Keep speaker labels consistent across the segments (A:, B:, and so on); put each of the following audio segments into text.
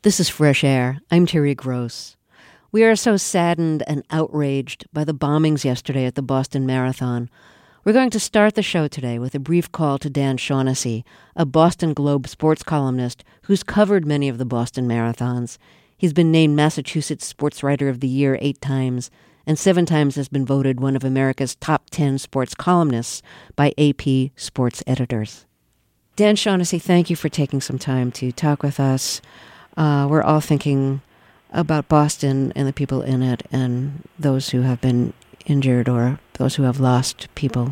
A: This is Fresh Air. I'm Terry Gross. We are so saddened and outraged by the bombings yesterday at the Boston Marathon. We're going to start the show today with a brief call to Dan Shaughnessy, a Boston Globe sports columnist who's covered many of the Boston Marathons. He's been named Massachusetts Sports Writer of the Year 8 times, and 7 times has been voted one of America's top 10 sports columnists by AP Sports Editors. Dan Shaughnessy, thank you for taking some time to talk with us. We're all thinking about Boston and the people in it and those who have been injured or those who have lost people.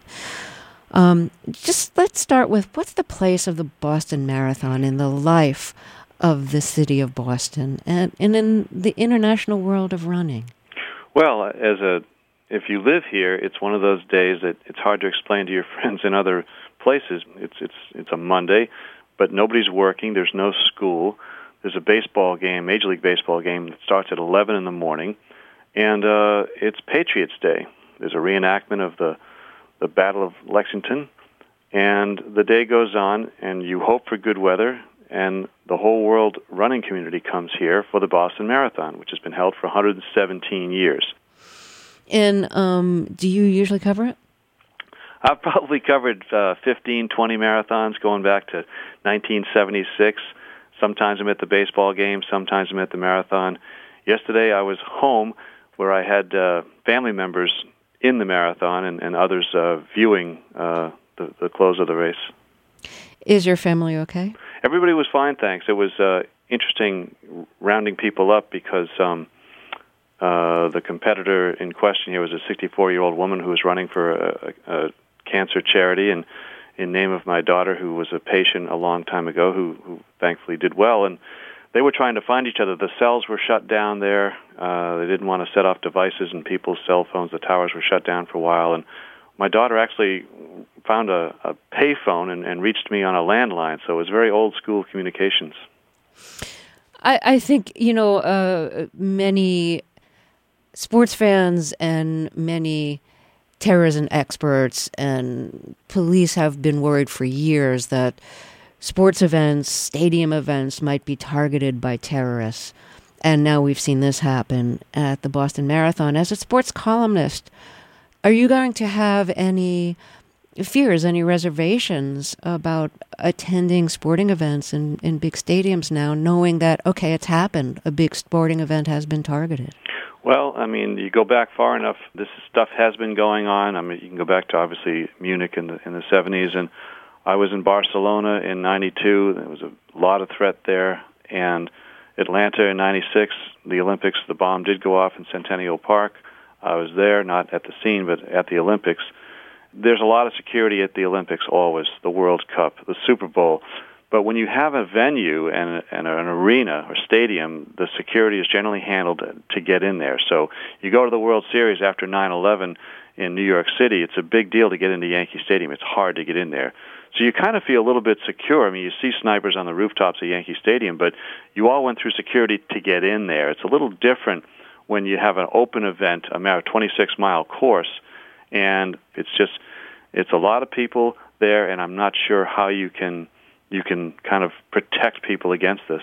A: Just let's start with, what's the place of the Boston Marathon in the life of the city of Boston and in the international world of running?
B: Well, if you live here, it's one of those days that it's hard to explain to your friends in other places. It's a Monday, but nobody's working. There's no school. There's a baseball game, Major League Baseball game, that starts at 11 in the morning, and it's Patriots Day. There's a reenactment of the Battle of Lexington, and the day goes on, and you hope for good weather, and the whole world running community comes here for the Boston Marathon, which has been held for 117 years.
A: And do you usually cover it?
B: I've probably covered 15, 20 marathons going back to 1976. Sometimes I'm at the baseball game, sometimes I'm at the marathon. Yesterday I was home where I had family members in the marathon and others viewing the close of the race.
A: Is your family okay?
B: Everybody was fine, thanks. It was interesting rounding people up because the competitor in question here was a 64-year-old woman who was running for a cancer charity, and in name of my daughter, who was a patient a long time ago, who thankfully did well. And they were trying to find each other. The cells were shut down there. They didn't want to set off devices in people's cell phones. The towers were shut down for a while. And my daughter actually found a pay phone and reached me on a landline. So it was very old-school communications.
A: I think, many sports fans and many terrorism experts and police have been worried for years that sports events, stadium events might be targeted by terrorists. And now we've seen this happen at the Boston Marathon. As a sports columnist, are you going to have any fears, any reservations about attending sporting events in big stadiums now, knowing that, okay, it's happened, a big sporting event has been targeted?
B: Well, I mean, you go back far enough, this stuff has been going on. I mean, you can go back to, obviously, Munich in the 70s, and I was in Barcelona in 92. There was a lot of threat there, and Atlanta in 96, the Olympics, the bomb did go off in Centennial Park. I was there, not at the scene, but at the Olympics. There's a lot of security at the Olympics always, the World Cup, the Super Bowl. But when you have a venue and an arena or stadium, the security is generally handled to get in there. So you go to the World Series after 9/11 in New York City, it's a big deal to get into Yankee Stadium. It's hard to get in there. So you kind of feel a little bit secure. I mean, you see snipers on the rooftops at Yankee Stadium, but you all went through security to get in there. It's a little different when you have an open event, a 26-mile course, and it's a lot of people there, and I'm not sure how you can kind of protect people against this.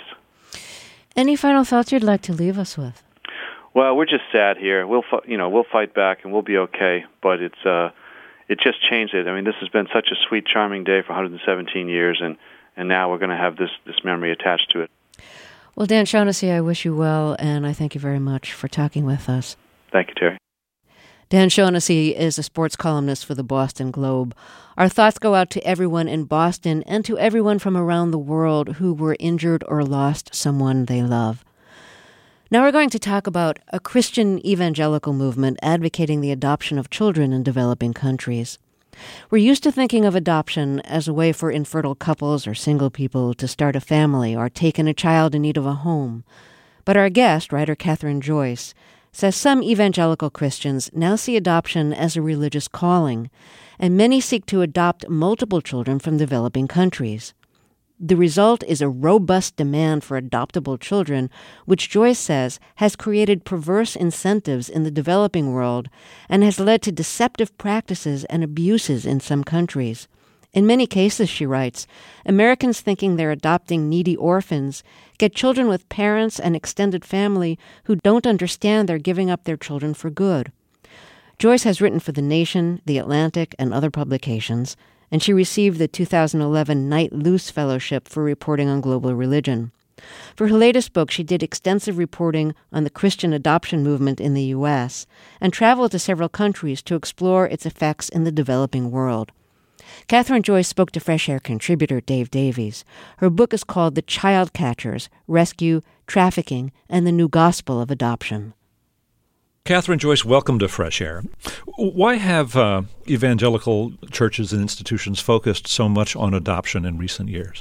A: Any final thoughts you'd like to leave us with?
B: Well, we're just sad here. We'll fight back and we'll be okay. But it just changed it. I mean, this has been such a sweet, charming day for 117 years, and now we're going to have this memory attached to it.
A: Well, Dan Shaughnessy, I wish you well, and I thank you very much for talking with us.
B: Thank you, Terry.
A: Dan Shaughnessy is a sports columnist for the Boston Globe. Our thoughts go out to everyone in Boston and to everyone from around the world who were injured or lost someone they love. Now we're going to talk about a Christian evangelical movement advocating the adoption of children in developing countries. We're used to thinking of adoption as a way for infertile couples or single people to start a family or take in a child in need of a home. But our guest, writer Catherine Joyce, says some evangelical Christians now see adoption as a religious calling, and many seek to adopt multiple children from developing countries. The result is a robust demand for adoptable children, which Joyce says has created perverse incentives in the developing world and has led to deceptive practices and abuses in some countries. In many cases, she writes, Americans thinking they're adopting needy orphans get children with parents and extended family who don't understand they're giving up their children for good. Joyce has written for The Nation, The Atlantic, and other publications, and she received the 2011 Knight Luce Fellowship for reporting on global religion. For her latest book, she did extensive reporting on the Christian adoption movement in the U.S. and traveled to several countries to explore its effects in the developing world. Catherine Joyce spoke to Fresh Air contributor Dave Davies. Her book is called The Child Catchers: Rescue, Trafficking, and the New Gospel of Adoption.
C: Catherine Joyce, welcome to Fresh Air. Why have evangelical churches and institutions focused so much on adoption in recent years?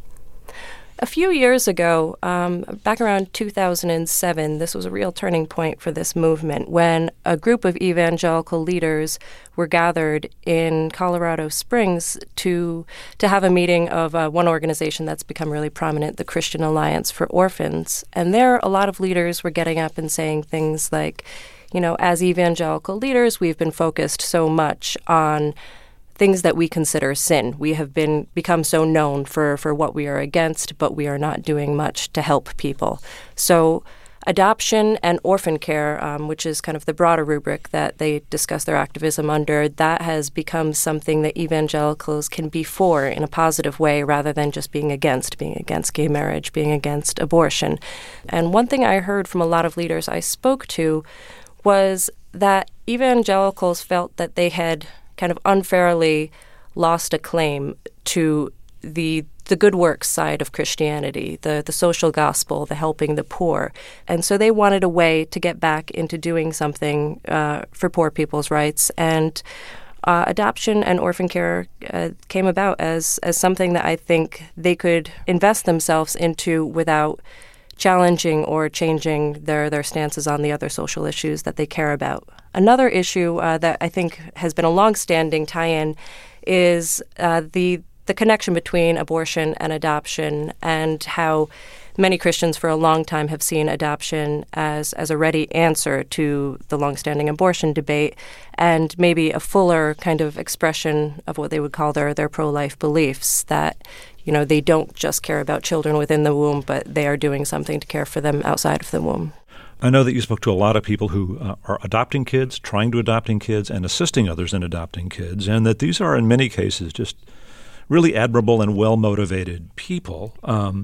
D: A few years ago, back around 2007, this was a real turning point for this movement when a group of evangelical leaders were gathered in Colorado Springs to have a meeting of one organization that's become really prominent, the Christian Alliance for Orphans. And there, a lot of leaders were getting up and saying things like, as evangelical leaders, we've been focused so much on things that we consider sin. We have become so known for what we are against, but we are not doing much to help people. So adoption and orphan care, which is kind of the broader rubric that they discuss their activism under, that has become something that evangelicals can be for in a positive way rather than just being against gay marriage, being against abortion. And one thing I heard from a lot of leaders I spoke to was that evangelicals felt that they had kind of unfairly lost a claim to the good works side of Christianity, the social gospel, the helping the poor. And so they wanted a way to get back into doing something for poor people's rights. And adoption and orphan care came about as something that I think they could invest themselves into without challenging or changing their stances on the other social issues that they care about. Another issue that I think has been a long-standing tie-in is the connection between abortion and adoption, and how many Christians for a long time have seen adoption as a ready answer to the long-standing abortion debate, and maybe a fuller kind of expression of what they would call their pro-life beliefs, that they don't just care about children within the womb, but they are doing something to care for them outside of the womb.
C: I know that you spoke to a lot of people who are adopting kids, trying to adopting kids, and assisting others in adopting kids, and that these are in many cases just really admirable and well-motivated people.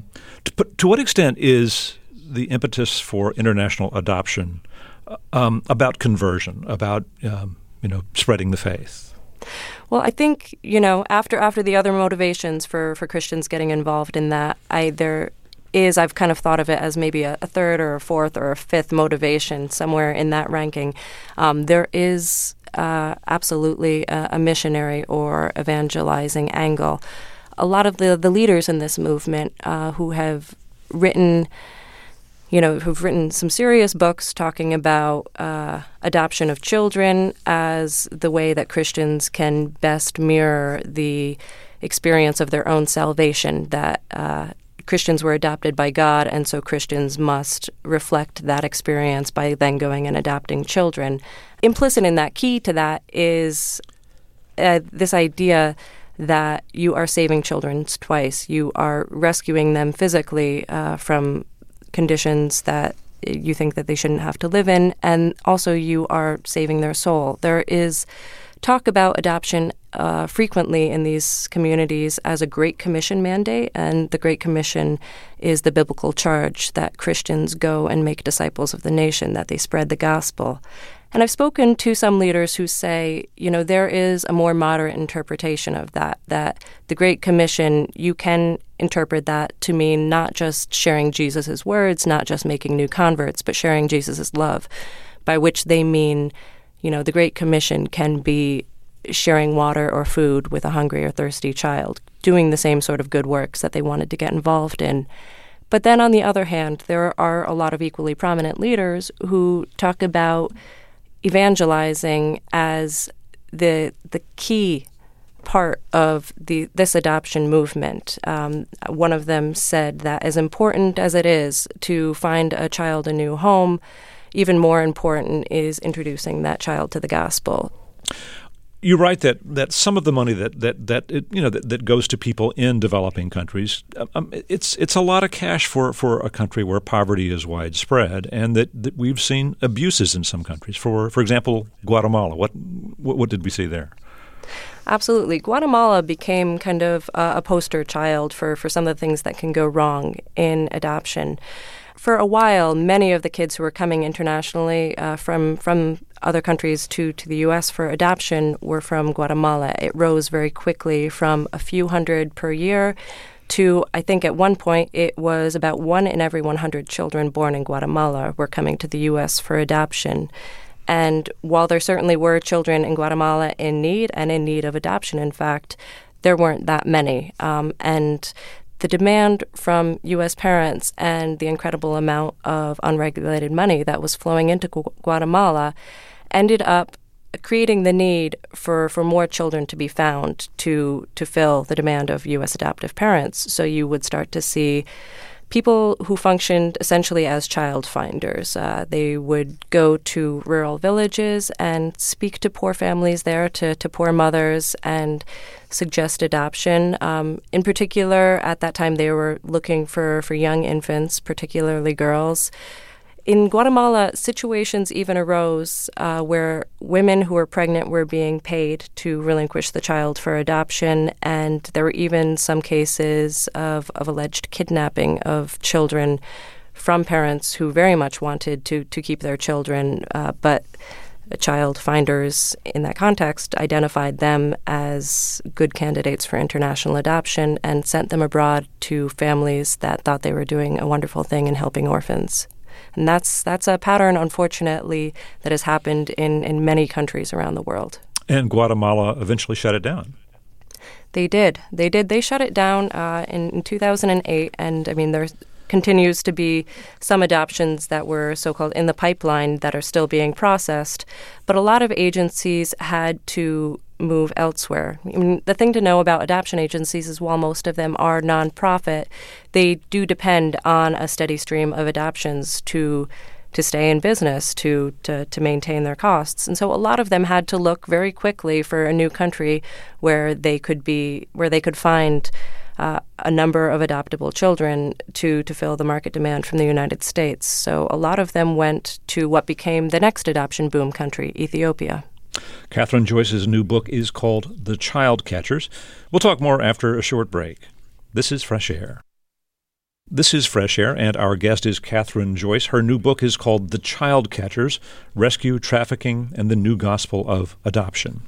C: To what extent is the impetus for international adoption about conversion, about spreading the faith?
D: Well, I think, after the other motivations for Christians getting involved in that, I've kind of thought of it as maybe a third or a fourth or a fifth motivation somewhere in that ranking. There is absolutely a missionary or evangelizing angle. A lot of the leaders in this movement who have written some serious books talking about adoption of children as the way that Christians can best mirror the experience of their own salvation, that Christians were adopted by God, and so Christians must reflect that experience by then going and adopting children. Implicit in that, key to that, is this idea that you are saving children twice. You are rescuing them physically from conditions that you think that they shouldn't have to live in, and also you are saving their soul. There is talk about adoption frequently in these communities as a Great Commission mandate, and the Great Commission is the biblical charge that Christians go and make disciples of the nation, that they spread the gospel. And I've spoken to some leaders who say, there is a more moderate interpretation of that the Great Commission, you can interpret that to mean not just sharing Jesus' words, not just making new converts, but sharing Jesus' love, by which they mean, the Great Commission can be sharing water or food with a hungry or thirsty child, doing the same sort of good works that they wanted to get involved in. But then on the other hand, there are a lot of equally prominent leaders who talk about evangelizing as the key part of this adoption movement. One of them said that as important as it is to find a child a new home, even more important is introducing that child to the gospel.
C: You write that some of the money that goes to people in developing countries, it's a lot of cash for a country where poverty is widespread, and that we've seen abuses in some countries. For example, Guatemala. What did we see there?
D: Absolutely. Guatemala became kind of a poster child for some of the things that can go wrong in adoption. For a while, many of the kids who were coming internationally from other countries to the U.S. for adoption were from Guatemala. It rose very quickly from a few hundred per year to, I think at one point, it was about 1 in every 100 children born in Guatemala were coming to the U.S. for adoption. And while there certainly were children in Guatemala in need, and in need of adoption, in fact, there weren't that many. And the demand from U.S. parents and the incredible amount of unregulated money that was flowing into Guatemala ended up creating the need for more children to be found to fill the demand of U.S. adoptive parents. So you would start to see people who functioned essentially as child finders. They would go to rural villages and speak to poor families there, to poor mothers, and suggest adoption. In particular, at that time, they were looking for young infants, particularly girls. In Guatemala, situations even arose where women who were pregnant were being paid to relinquish the child for adoption, and there were even some cases of alleged kidnapping of children from parents who very much wanted to keep their children, but child finders in that context identified them as good candidates for international adoption and sent them abroad to families that thought they were doing a wonderful thing in helping orphans. And that's a pattern, unfortunately, that has happened in many countries around the world.
C: And Guatemala eventually shut it down.
D: They did. They shut it down in 2008. And, I mean, there continues to be some adoptions that were so-called in the pipeline that are still being processed. But a lot of agencies had to move elsewhere. I mean, the thing to know about adoption agencies is while most of them are nonprofit, they do depend on a steady stream of adoptions to stay in business, to maintain their costs. And so a lot of them had to look very quickly for a new country where they could find a number of adoptable children to fill the market demand from the United States. So a lot of them went to what became the next adoption boom country, Ethiopia.
C: Catherine Joyce's new book is called The Child Catchers. We'll talk more after a short break. This is Fresh Air. This is Fresh Air, and our guest is Catherine Joyce. Her new book is called The Child Catchers: Rescue, Trafficking, and the New Gospel of Adoption.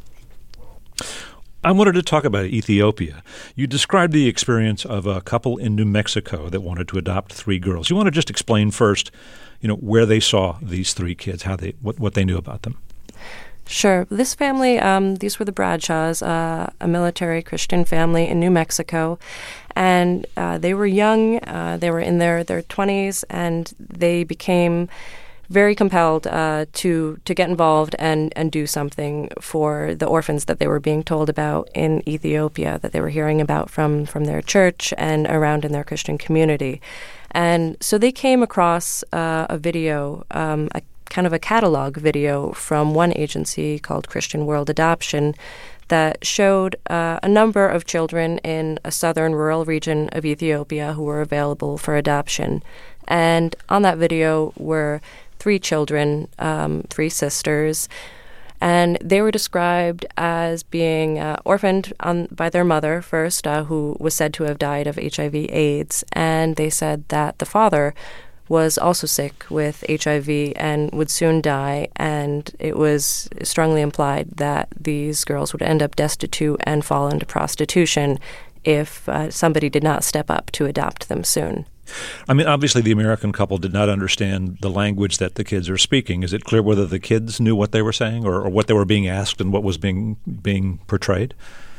C: I wanted to talk about Ethiopia. You described the experience of a couple in New Mexico that wanted to adopt 3 girls. You want to just explain first, where they saw these 3 kids, what they knew about them.
D: Sure. This family, these were the Bradshaws, a military Christian family in New Mexico. And they were young. They were in their 20s, and they became very compelled to get involved and do something for the orphans that they were being told about in Ethiopia, that they were hearing about from their church and around in their Christian community. And so they came across a video, a kind of a catalog video from one agency called Christian World Adoption that showed a number of children in a southern rural region of Ethiopia who were available for adoption. And on that video were 3 children, 3 sisters, and they were described as being orphaned by their mother first, who was said to have died of HIV/AIDS, and they said that the father was also sick with HIV and would soon die, and it was strongly implied that these girls would end up destitute and fall into prostitution if somebody did not step up to adopt them soon.
C: I mean, obviously the American couple did not understand the language that the kids are speaking. Is it clear whether the kids knew what they were saying or what they were being asked and what was being portrayed?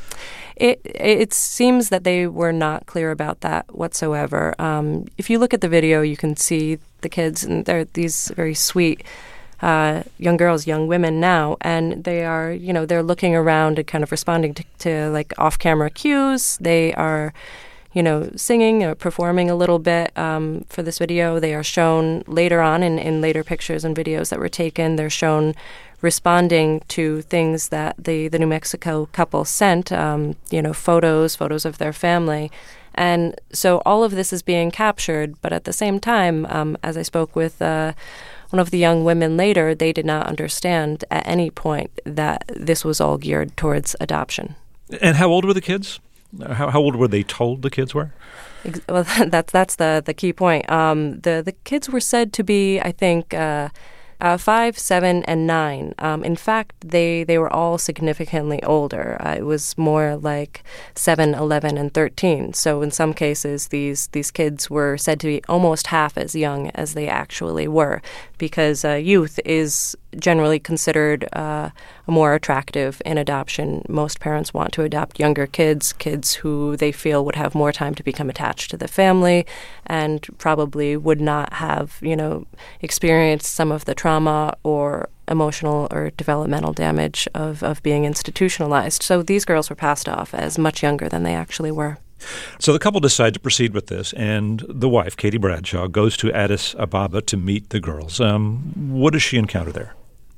D: It seems that they were not clear about that whatsoever. If you look at the video, you can see the kids, and they're these very sweet young girls, young women now, and they are, they're looking around and kind of responding to like off-camera cues. They are, singing or performing a little bit for this video. They are shown later on in later pictures and videos that were taken. They're shown responding to things that the New Mexico couple sent, photos of their family. And so all of this is being captured, but at the same time, as I spoke with one of the young women later, they did not understand at any point that this was all geared towards adoption.
C: And how old were the kids? How old were they told the kids were?
D: Well, that's the key point. The kids were said to be, I think, 5, 7, and 9. In fact, they were all significantly older. It was more like 7, 11, and 13. So in some cases, these kids were said to be almost half as young as they actually were, because youth is generally considered more attractive in adoption. Most parents want to adopt younger kids who they feel would have more time to become attached to the family and probably would not have, experienced some of the trauma or emotional or developmental damage of being institutionalized. So these girls were passed off as much younger than they actually were.
C: So the couple decide to proceed with this, and the wife, Katie Bradshaw, goes to Addis Ababa to meet the girls. What does she encounter there?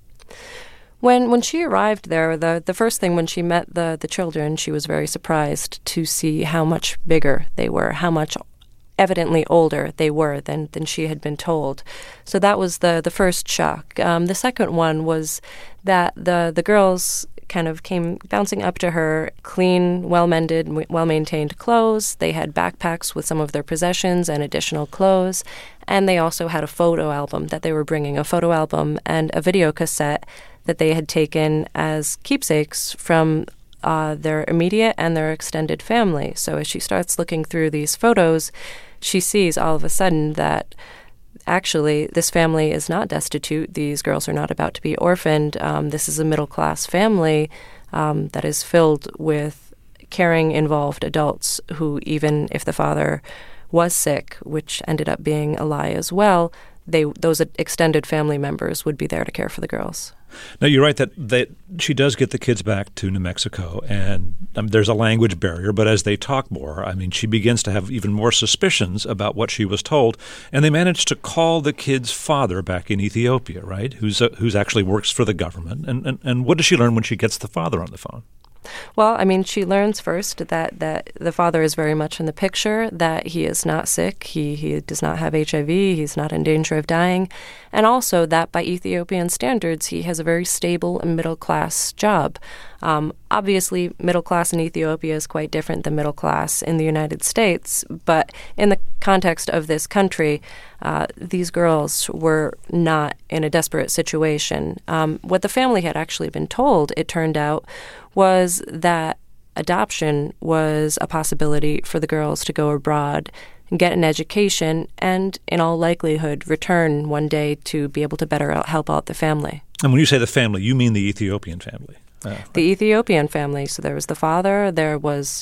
D: When she arrived there, the first thing when she met the children, she was very surprised to see how much bigger they were, how much evidently older they were than she had been told. So that was the first shock. The second one was that the girls kind of came bouncing up to her, clean, well-mended, well-maintained clothes. They had backpacks with some of their possessions and additional clothes. And they also had a photo album that they were bringing, a photo album and a video cassette that they had taken as keepsakes from their immediate and their extended family. So as she starts looking through these photos, she sees all of a sudden that actually this family is not destitute. These girls are not about to be orphaned. This is a middle-class family that is filled with caring, involved adults who, even if the father was sick, which ended up being a lie as well, those extended family members would be there to care for the girls.
C: Now, you're right that she does get the kids back to New Mexico, and there's a language barrier, but as they talk more, she begins to have even more suspicions about what she was told, and they manage to call the kid's father back in Ethiopia, right, who's actually works for the government. And what does she learn when she gets the father on the phone?
D: Well, she learns first that the father is very much in the picture, that he is not sick, he does not have HIV, he's not in danger of dying, and also that by Ethiopian standards, he has a very stable and middle-class job. Obviously, middle class in Ethiopia is quite different than middle class in the United States, but in the context of this country, these girls were not in a desperate situation. What the family had actually been told, it turned out, was that adoption was a possibility for the girls to go abroad and get an education and, in all likelihood, return one day to be able to better help out the family.
C: And when you say the family, you mean the Ethiopian family?
D: The Ethiopian family. So there was the father, there was,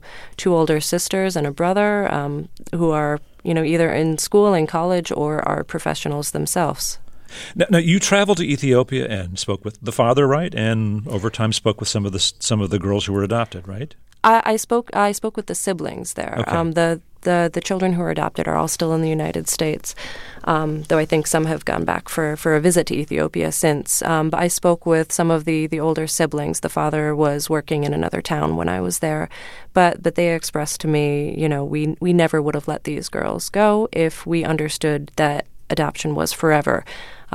D: 2 older sisters and a brother who are, either in school, in college, or are professionals themselves.
C: Now, you traveled to Ethiopia and spoke with the father, right? And over time spoke with some of the girls who were adopted, right?
D: I spoke with the siblings there.
C: Okay.
D: The children who are adopted are all still in the United States, though I think some have gone back for a visit to Ethiopia since. But I spoke with some of the older siblings. The father was working in another town when I was there, but they expressed to me, we never would have let these girls go if we understood that adoption was forever.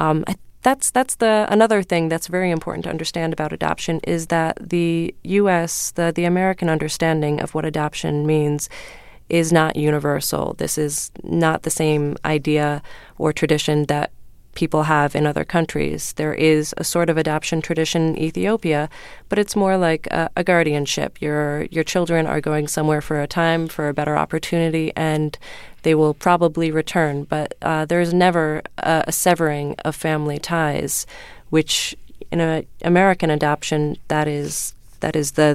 D: That's another thing that's very important to understand about adoption is that the U.S., the American understanding of what adoption means is not universal. This is not the same idea or tradition that people have in other countries. There is a sort of adoption tradition in Ethiopia, but it's more like a guardianship. Your children are going somewhere for a time, for a better opportunity, and they will probably return. But there's never a severing of family ties, which in an American adoption, that is the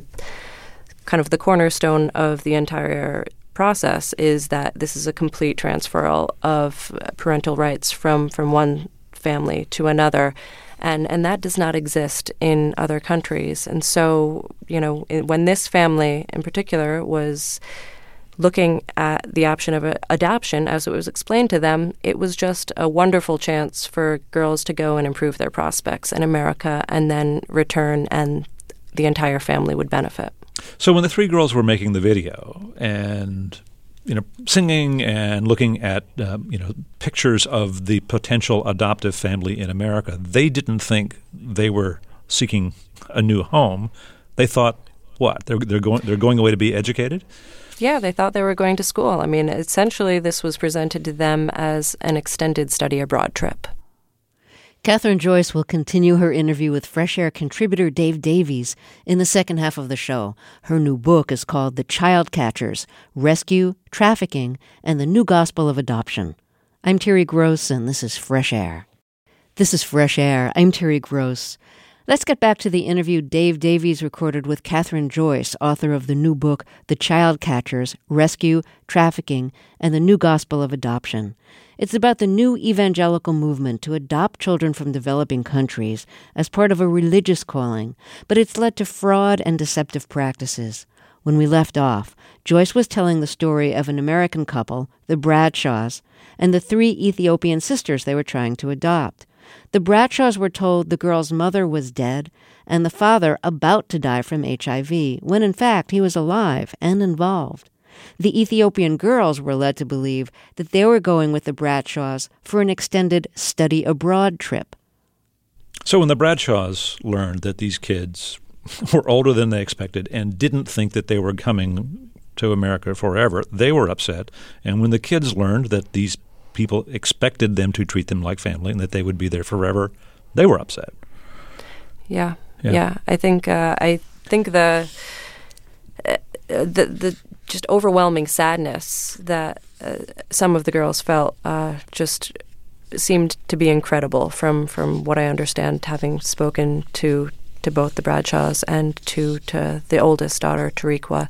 D: kind of the cornerstone of the entire process, is that this is a complete transferal of parental rights from one family to another, and that does not exist in other countries. And so, when this family in particular was looking at the option of adoption, as it was explained to them, it was just a wonderful chance for girls to go and improve their prospects in America and then return, and the entire family would benefit.
C: So when the three girls were making the video and singing and looking at pictures of the potential adoptive family in America, they didn't think they were seeking a new home. They thought, what? They're going away to be educated?
D: Yeah, they thought they were going to school. I mean, essentially, this was presented to them as an extended study abroad trip.
A: Catherine Joyce will continue her interview with Fresh Air contributor Dave Davies in the second half of the show. Her new book is called The Child Catchers: Rescue, Trafficking, and the New Gospel of Adoption. I'm Terry Gross, and this is Fresh Air. This is Fresh Air. I'm Terry Gross. Let's get back to the interview Dave Davies recorded with Catherine Joyce, author of the new book, The Child Catchers: Rescue, Trafficking, and the New Gospel of Adoption. It's about the new evangelical movement to adopt children from developing countries as part of a religious calling, but it's led to fraud and deceptive practices. When we left off, Joyce was telling the story of an American couple, the Bradshaws, and the 3 Ethiopian sisters they were trying to adopt. The Bradshaws were told the girl's mother was dead and the father about to die from HIV, when in fact he was alive and involved. The Ethiopian girls were led to believe that they were going with the Bradshaws for an extended study abroad trip.
C: So when the Bradshaws learned that these kids were older than they expected and didn't think that they were coming to America forever, they were upset. And when the kids learned that these people expected them to treat them like family and that they would be there forever, they were upset.
D: Yeah. I think the just overwhelming sadness that some of the girls felt just seemed to be incredible from what I understand, having spoken to both the Bradshaws and to the oldest daughter, Tariqua.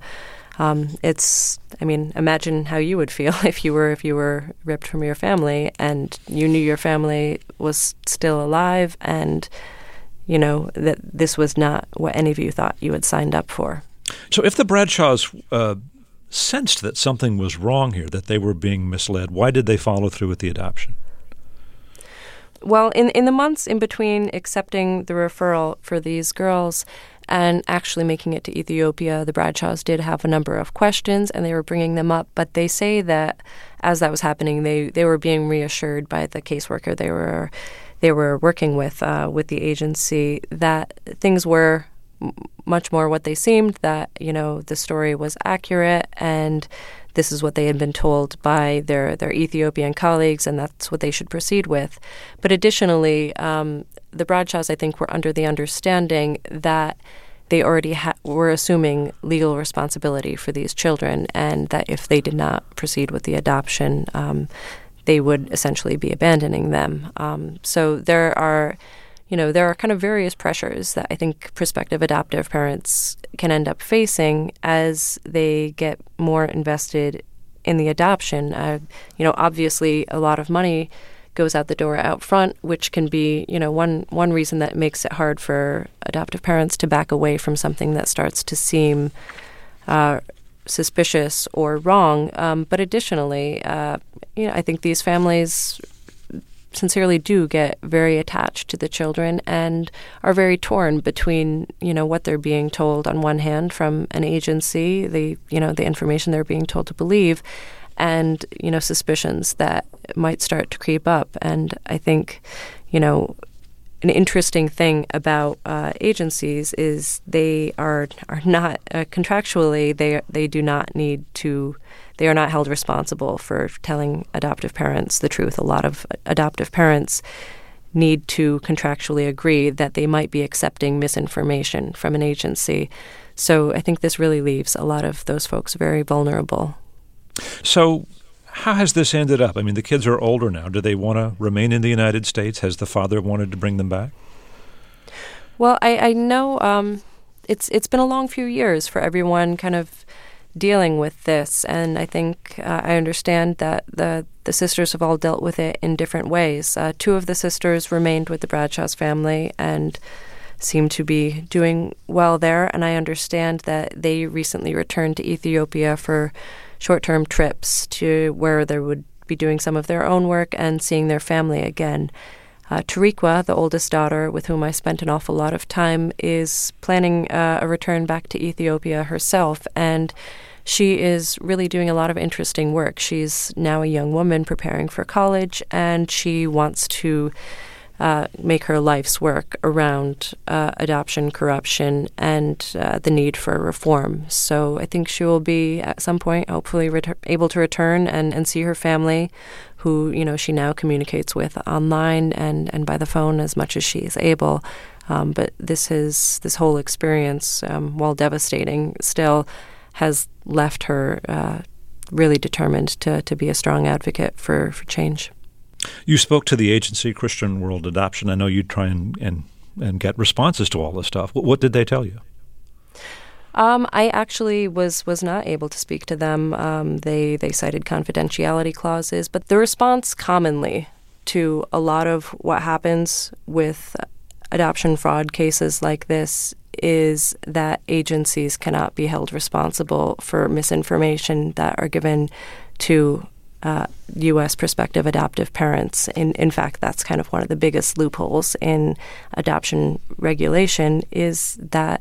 D: Imagine how you would feel if you were ripped from your family and you knew your family was still alive, and that this was not what any of you thought you had signed up for.
C: So if the Bradshaws sensed that something was wrong here, that they were being misled, why did they follow through with the adoption?
D: Well, in the months in between accepting the referral for these girls and actually making it to Ethiopia, the Bradshaws did have a number of questions, and they were bringing them up. But they say that as that was happening, they were being reassured by the caseworker they were working with the agency that things were much more what they seemed, that the story was accurate, and this is what they had been told by their Ethiopian colleagues, and that's what they should proceed with. But additionally, the Bradshaws, I think, were under the understanding that they already were assuming legal responsibility for these children, and that if they did not proceed with the adoption, they would essentially be abandoning them. So there are kind of various pressures that I think prospective adoptive parents can end up facing as they get more invested in the adoption. Obviously, a lot of money goes out the door out front, which can be, one reason that makes it hard for adoptive parents to back away from something that starts to seem suspicious or wrong. But additionally, I think these families sincerely do get very attached to the children and are very torn between, what they're being told on one hand from an agency, the information they're being told to believe, and, suspicions that might start to creep up. And I think, an interesting thing about agencies is they are not contractually, they do not need to. They are not held responsible for telling adoptive parents the truth. A lot of adoptive parents need to contractually agree that they might be accepting misinformation from an agency. So I think this really leaves a lot of those folks very vulnerable. So how has this ended up? I mean, the kids are older now. Do they want to remain in the United States? Has the father wanted to bring them back? Well, I know it's been a long few years for everyone kind of dealing with this, and I think I understand that the sisters have all dealt with it in different ways. 2 of the sisters remained with the Bradshaws family and seem to be doing well there, and I understand that they recently returned to Ethiopia for short-term trips to where they would be doing some of their own work and seeing their family again. Tariqua, the oldest daughter, with whom I spent an awful lot of time, is planning a return back to Ethiopia herself, and she is really doing a lot of interesting work. She's now a young woman preparing for college, and she wants to make her life's work around adoption, corruption, and the need for reform. So I think she will be, at some point, hopefully able to return and see her family, who, she now communicates with online and by the phone as much as she is able. But this whole experience, while devastating, still has left her really determined to be a strong advocate for change.
C: You spoke to the agency Christian World Adoption. I know you try and get responses to all this stuff. What did they tell you?
D: I actually was not able to speak to them. They cited confidentiality clauses, but the response commonly to a lot of what happens with adoption fraud cases like this is that agencies cannot be held responsible for misinformation that are given to U.S. prospective adoptive parents. In fact, that's kind of one of the biggest loopholes in adoption regulation, is that,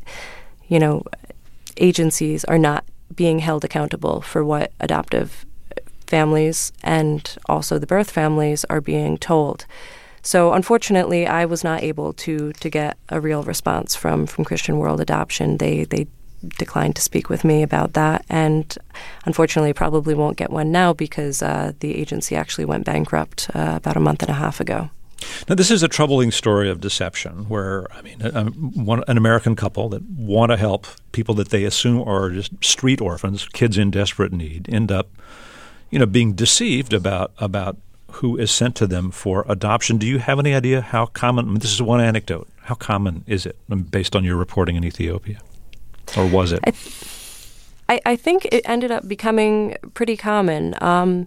D: agencies are not being held accountable for what adoptive families and also the birth families are being told. So unfortunately, I was not able to get a real response from Christian World Adoption. They declined to speak with me about that, and unfortunately probably won't get one now because the agency actually went bankrupt about a month and a half ago.
C: Now, this is a troubling story of deception where, an American couple that want to help people that they assume are just street orphans, kids in desperate need, end up, being deceived about who is sent to them for adoption. Do you have any idea how common, this is one anecdote, how common is it based on your reporting in Ethiopia? Or was it?
D: I think it ended up becoming pretty common. A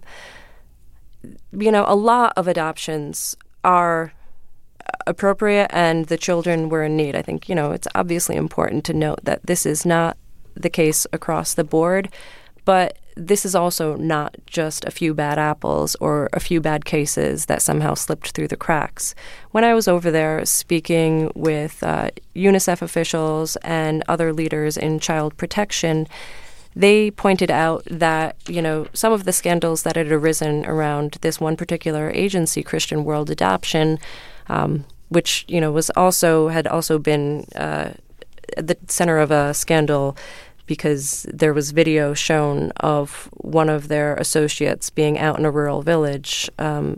D: lot of adoptions are appropriate and the children were in need. I think, it's obviously important to note that this is not the case across the board, but this is also not just a few bad apples or a few bad cases that somehow slipped through the cracks. When I was over there speaking with UNICEF officials and other leaders in child protection, they pointed out that, some of the scandals that had arisen around this one particular agency, Christian World Adoption, which, had also been at the center of a scandal because there was video shown of one of their associates being out in a rural village,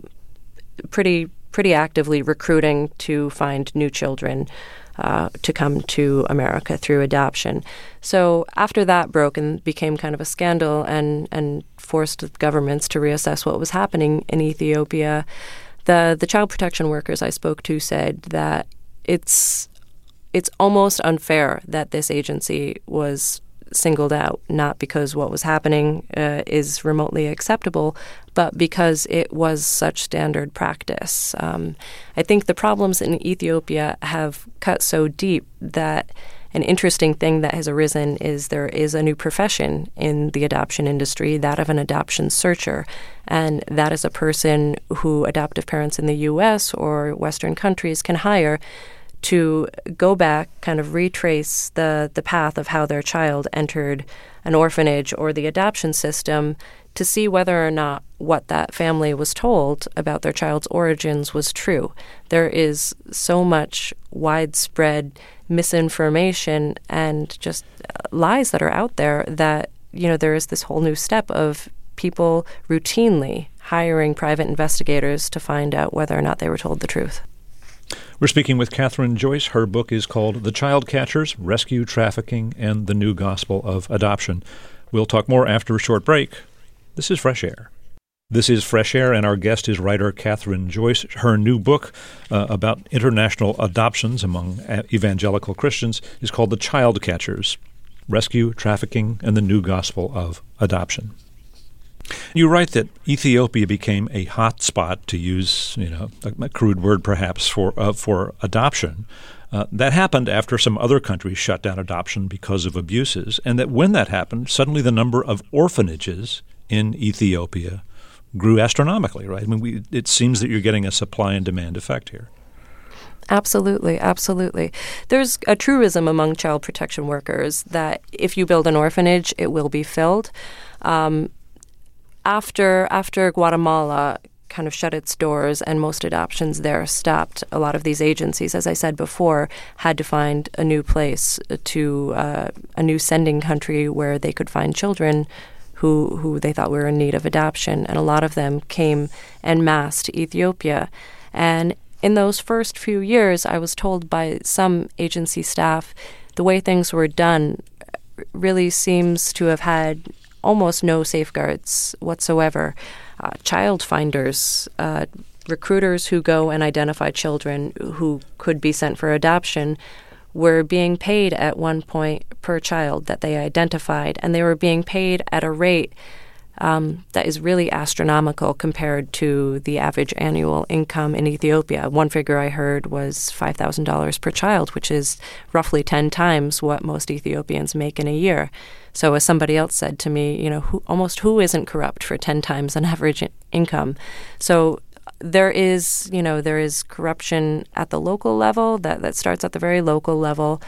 D: pretty actively recruiting to find new children to come to America through adoption. So after that broke and became kind of a scandal and forced governments to reassess what was happening in Ethiopia, the child protection workers I spoke to said that it's almost unfair that this agency was singled out, not because what was happening is remotely acceptable, but because it was such standard practice. I think the problems in Ethiopia have cut so deep that an interesting thing that has arisen is there is a new profession in the adoption industry, that of an adoption searcher. And that is a person who adoptive parents in the U.S. or Western countries can hire to go back, kind of retrace the path of how their child entered an orphanage or the adoption system to see whether or not what that family was told about their child's origins was true. There is so much widespread misinformation and just lies that are out there that, there is this whole new step of people routinely hiring private investigators to find out whether or not they were told the truth.
C: We're speaking with Catherine Joyce. Her book is called The Child Catchers, Rescue, Trafficking, and the New Gospel of Adoption. We'll talk more after a short break. This is Fresh Air. This is Fresh Air, and our guest is writer Catherine Joyce. Her new book about international adoptions among evangelical Christians is called The Child Catchers, Rescue, Trafficking, and the New Gospel of Adoption. You write that Ethiopia became a hot spot, to use a crude word perhaps, for adoption. That happened after some other countries shut down adoption because of abuses, and that when that happened, suddenly the number of orphanages in Ethiopia grew astronomically, right? I mean, it seems that you're getting a supply and demand effect here.
D: Absolutely, absolutely. There's a truism among child protection workers that if you build an orphanage, it will be filled. After Guatemala kind of shut its doors and most adoptions there stopped, a lot of these agencies, as I said before, had to find a new place, a new sending country where they could find children who they thought were in need of adoption. And a lot of them came en masse to Ethiopia. And in those first few years, I was told by some agency staff, the way things were done really seems to have had almost no safeguards whatsoever. Child finders, recruiters who go and identify children who could be sent for adoption were being paid at one point per child that they identified, and they were being paid at a rate that is really astronomical compared to the average annual income in Ethiopia. One figure I heard was $5,000 per child, which is roughly 10 times what most Ethiopians make in a year. So as somebody else said to me, who isn't corrupt for 10 times an average income? So there is corruption at the local level that starts at the very local level.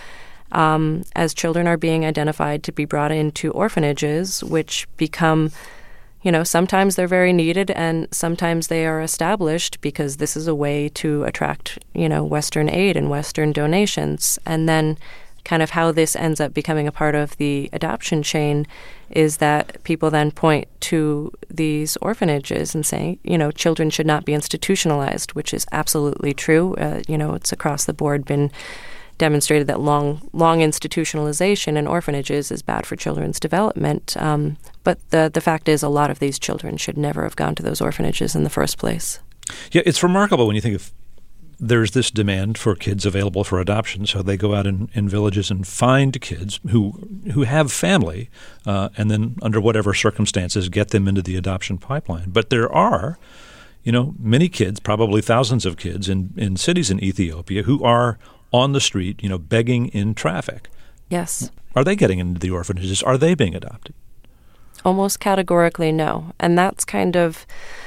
D: As children are being identified to be brought into orphanages, which become, sometimes they're very needed and sometimes they are established because this is a way to attract, Western aid and Western donations. And then kind of how this ends up becoming a part of the adoption chain is that people then point to these orphanages and say, children should not be institutionalized, which is absolutely true. It's across the board been demonstrated that long institutionalization in orphanages is bad for children's development. But the fact is a lot of these children should never have gone to those orphanages in the first place.
C: Yeah, it's remarkable when you think of there's this demand for kids available for adoption, so they go out in villages and find kids who have family and then under whatever circumstances get them into the adoption pipeline. But there are, many kids, probably thousands of kids in cities in Ethiopia who are on the street, begging in traffic.
D: Yes.
C: Are they getting into the orphanages? Are they being adopted?
D: Almost categorically no. And that's kind of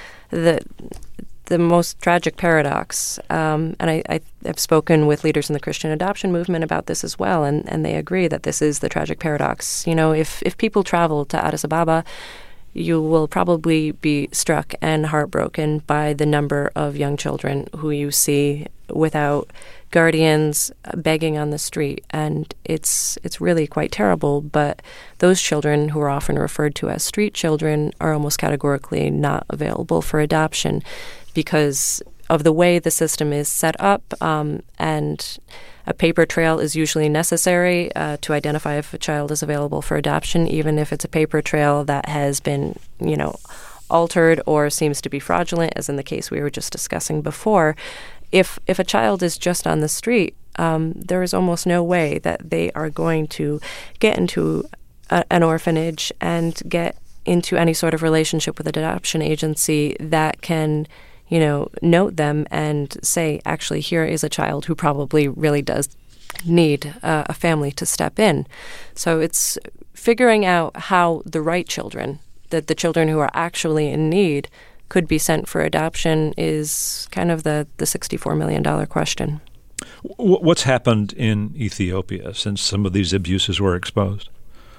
D: the most tragic paradox. And I've spoken with leaders in the Christian adoption movement about this as well, and they agree that this is the tragic paradox. If people travel to Addis Ababa, you will probably be struck and heartbroken by the number of young children who you see without guardians begging on the street. And it's really quite terrible, but those children who are often referred to as street children are almost categorically not available for adoption because of the way the system is set up, and a paper trail is usually necessary to identify if a child is available for adoption, even if it's a paper trail that has been, altered or seems to be fraudulent, as in the case we were just discussing before. If a child is just on the street, there is almost no way that they are going to get into an orphanage and get into any sort of relationship with an adoption agency that can note them and say, actually, here is a child who probably really does need a family to step in. So it's figuring out how the right children, that the children who are actually in need, could be sent for adoption is kind of the $64 million question.
C: What's happened in Ethiopia since some of these abuses were exposed?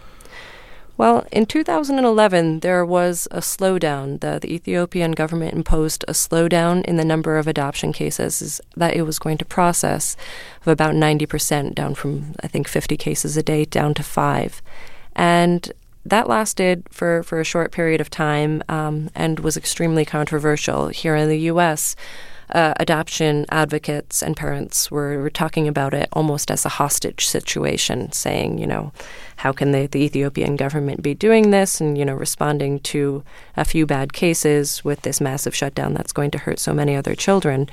D: Well, in 2011, there was a slowdown. The Ethiopian government imposed a slowdown in the number of adoption cases that it was going to process of about 90%, down from, I think, 50 cases a day down to 5. And that lasted for a short period of time and was extremely controversial. Here in the U.S., adoption advocates and parents were talking about it almost as a hostage situation, saying, how can the Ethiopian government be doing this and, responding to a few bad cases with this massive shutdown that's going to hurt so many other children.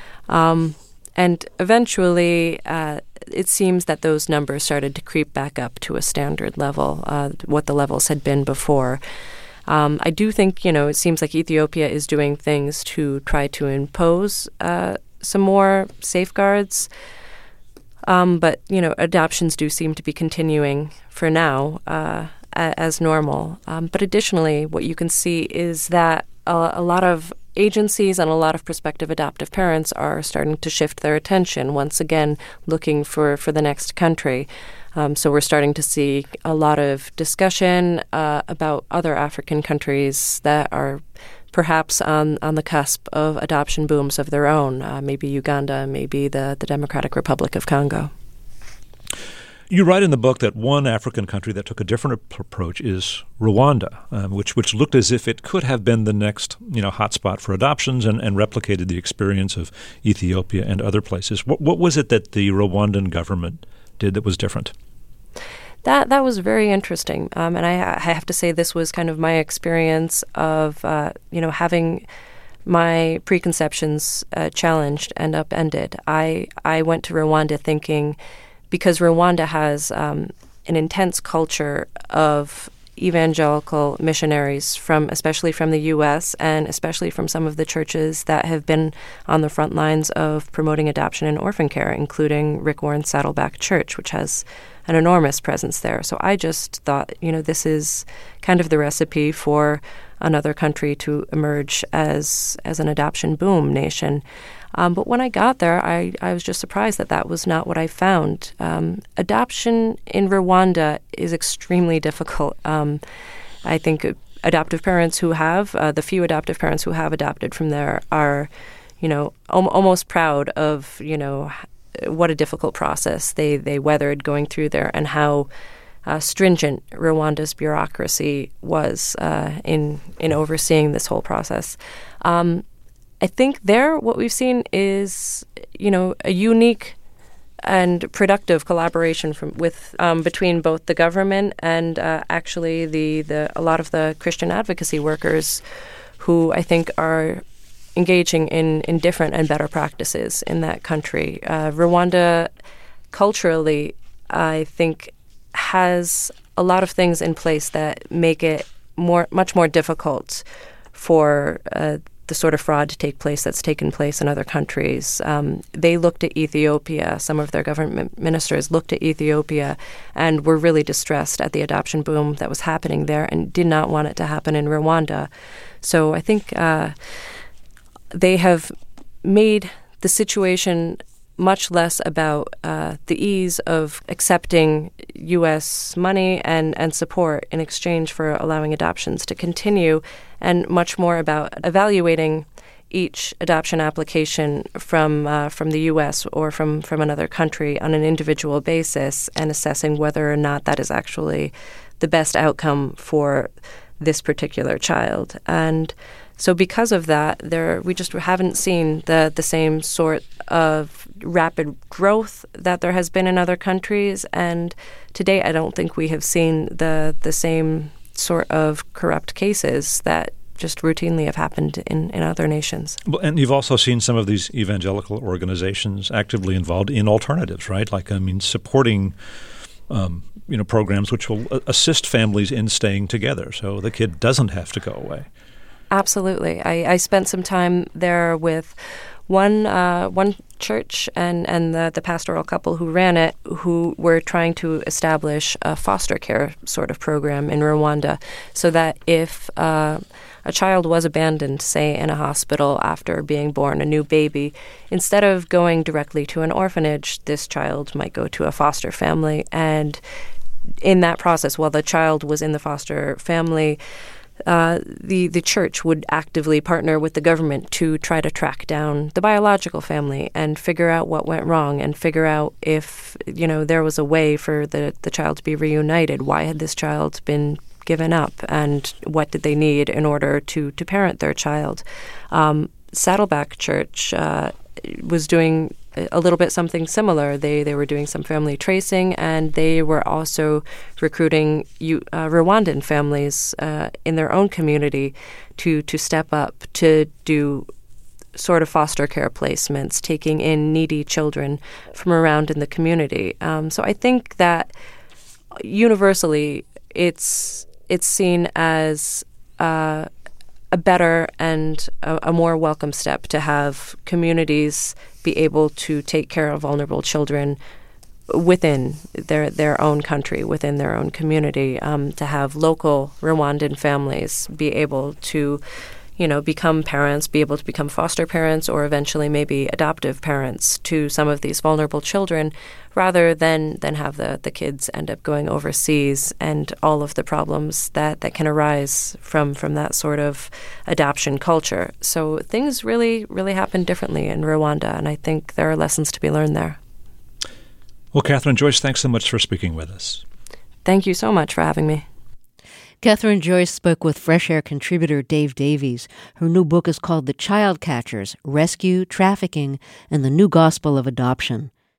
D: And eventually, it seems that those numbers started to creep back up to a standard level, what the levels had been before. I do think, it seems like Ethiopia is doing things to try to impose some more safeguards. But, adoptions do seem to be continuing for now as normal. But additionally, what you can see is that a lot of agencies and a lot of prospective adoptive parents are starting to shift their attention, once again, looking for the next country. So we're starting to see a lot of discussion about other African countries that are perhaps on the cusp of adoption booms of their own, maybe Uganda, maybe the Democratic Republic of Congo.
C: You write in the book that one African country that took a different approach is Rwanda, which looked as if it could have been the next hotspot for adoptions and replicated the experience of Ethiopia and other places. What was it that the Rwandan government did that was different?
D: That was very interesting, and I have to say this was kind of my experience of having my preconceptions challenged and upended. I went to Rwanda thinking, because Rwanda has an intense culture of evangelical missionaries especially from the U.S. and especially from some of the churches that have been on the front lines of promoting adoption and orphan care, including Rick Warren's Saddleback Church, which has an enormous presence there. So I just thought, this is kind of the recipe for another country to emerge as an adoption boom nation. But when I got there, I was just surprised that was not what I found. Adoption in Rwanda is extremely difficult. I think adoptive parents who have, the few adoptive parents who have adopted from there are, almost proud of, what a difficult process they weathered going through there and how stringent Rwanda's bureaucracy was in overseeing this whole process. I think there what we've seen is, a unique and productive collaboration between both the government and actually a lot of the Christian advocacy workers who I think are engaging in different and better practices in that country. Rwanda culturally, I think, has a lot of things in place that make it much more difficult for the sort of fraud to take place that's taken place in other countries. They looked at Ethiopia. Some of their government ministers looked at Ethiopia and were really distressed at the adoption boom that was happening there and did not want it to happen in Rwanda. So I think they have made the situation much less about the ease of accepting U.S. money and support in exchange for allowing adoptions to continue, and much more about evaluating each adoption application from the U.S. or from another country on an individual basis and assessing whether or not that is actually the best outcome for this particular child. And so because of that, we just haven't seen the same sort of rapid growth that there has been in other countries. And today, I don't think we have seen the same sort of corrupt cases that just routinely have happened in other nations. Well,
C: and you've also seen some of these evangelical organizations actively involved in alternatives, right? Supporting programs which will assist families in staying together so the kid doesn't have to go away.
D: Absolutely. I spent some time there with one church and the pastoral couple who ran it, who were trying to establish a foster care sort of program in Rwanda so that if a child was abandoned, say, in a hospital after being born, a new baby, instead of going directly to an orphanage, this child might go to a foster family. And in that process, while the child was in the foster family, the church would actively partner with the government to try to track down the biological family and figure out what went wrong and figure out if, there was a way for the child to be reunited. Why had this child been given up and what did they need in order to parent their child? Saddleback Church was doing a little bit something similar. They were doing some family tracing, and they were also recruiting Rwandan families in their own community to step up to do sort of foster care placements, taking in needy children from around in the community. So I think that universally it's seen as a better and a more welcome step to have communities be able to take care of vulnerable children within their own country, within their own community, to have local Rwandan families be able to, become parents, be able to become foster parents, or eventually maybe adoptive parents to some of these vulnerable children, rather than have the kids end up going overseas and all of the problems that can arise from that sort of adoption culture. So things really, really happen differently in Rwanda, and I think there are lessons to be learned there.
C: Well, Catherine Joyce, thanks so much for speaking with us.
D: Thank you so much for having me.
A: Catherine Joyce spoke with Fresh Air contributor Dave Davies. Her new book is called The Child Catchers: Rescue, Trafficking, and the New Gospel of Adoption.